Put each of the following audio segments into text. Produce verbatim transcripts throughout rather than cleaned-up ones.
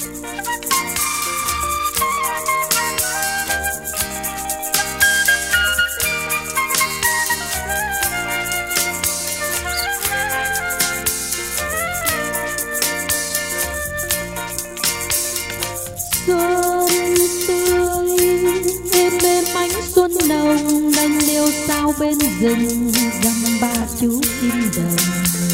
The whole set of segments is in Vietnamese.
Xuân tươi êm êm ánh xuân nồng, đành liêu sao bên rừng dăm ba chú chim đồng.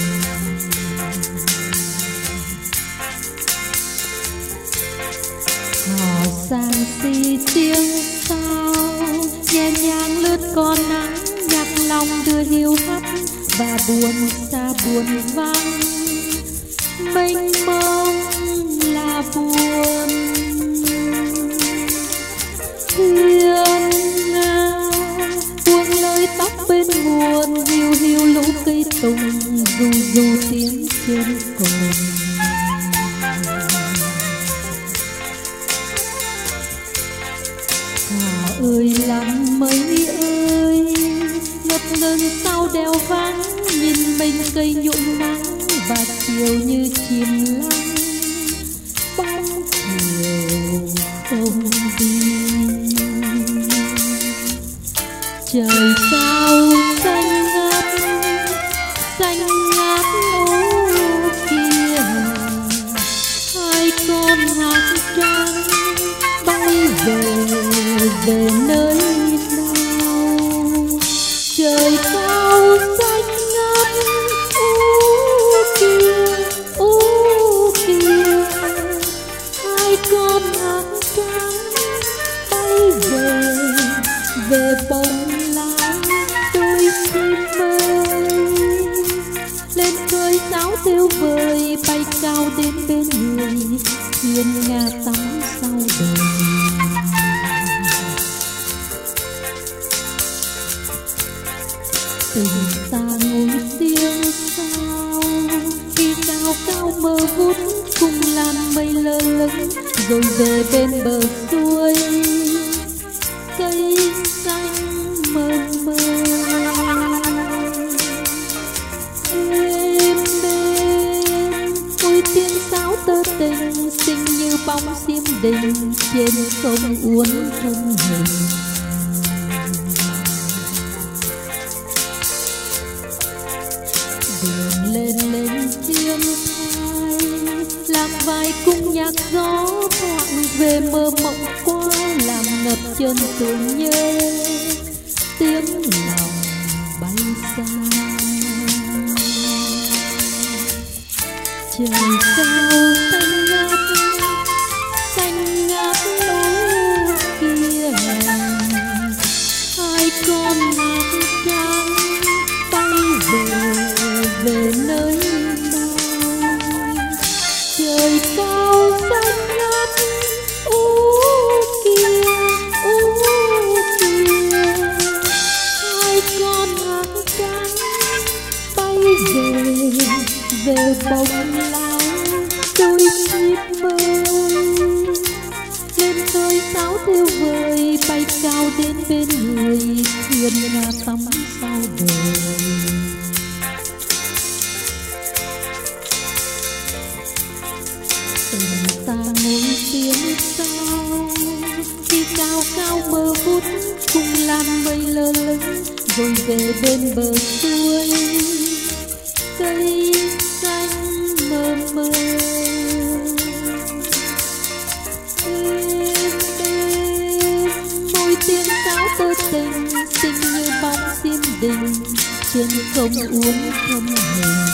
Hò sang xì tiếng sao nhẹ nhàng lướt con nắng, nhạc lòng đưa hiu hắt và buồn xa buồn vắng. Mênh mông là buồn thiên nga, buông lơi tóc bên nguồn, hiu hiu lũ cây tùng ru ru tiếng trên cồn. Hò ơi lắm mấy ơi, ngập ngừng sau đèo vắng, nhìn mình cây nhuộm nắng và chiều như chìm lắng. Bóng chiều không đi, trời cao xanh ngát, xanh ngát ô kia. Hai con hát trắng bay về về nơi nào, trời cao xanh ngát ô kia ô kia. Hai con hát trắng bay về về bóng lá đôi chim ơi. Lên khơi sáo tiêu vời bay cao đến bên người, thiên nga tắm sau đời. Tình ta ngồi tiếng sao khi cao cao mơ vút, cùng làn mây lơ lửng rồi về bên bờ suối. Cây xanh mơ mơ êm đêm, ôi tiếng sáo tơ tình xinh như bóng xiêm đình trên không uốn thân hình. Đường lên lên chiêm thai, làm vài cung nhạc gió thoảng về mơ mộng qua, làm ngập chân tưởng nhớ tiếng lòng bay xa. Trời cao xanh ngát, xanh ngát ô kia. Hai con hát trắng bay về về nơi nào, trời cao xanh ngát ô kia ô kia. Hai con hát trắng bay về về bóng lá đôi chim ơi. Lên khơi sáo tiêu vời bay cao đến bên người, thiên nga tắm sau đời. Tình ta ngồi tiếng sao khi cao cao mơ vút, cùng làn mây lơ lửng rồi về bên bờ suối. Cây xanh mơ mơ êm đêm, môi tiếng sáo tơ tình xinh như bóng xiêm đình trên không uốn thân hình.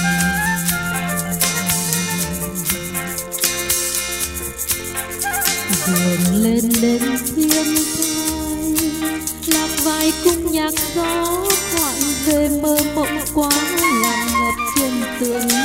Đường lên lên thiên thai, lạc vài cung nhạc gió thoảng về mơ mộng quá, làm ngập trên tường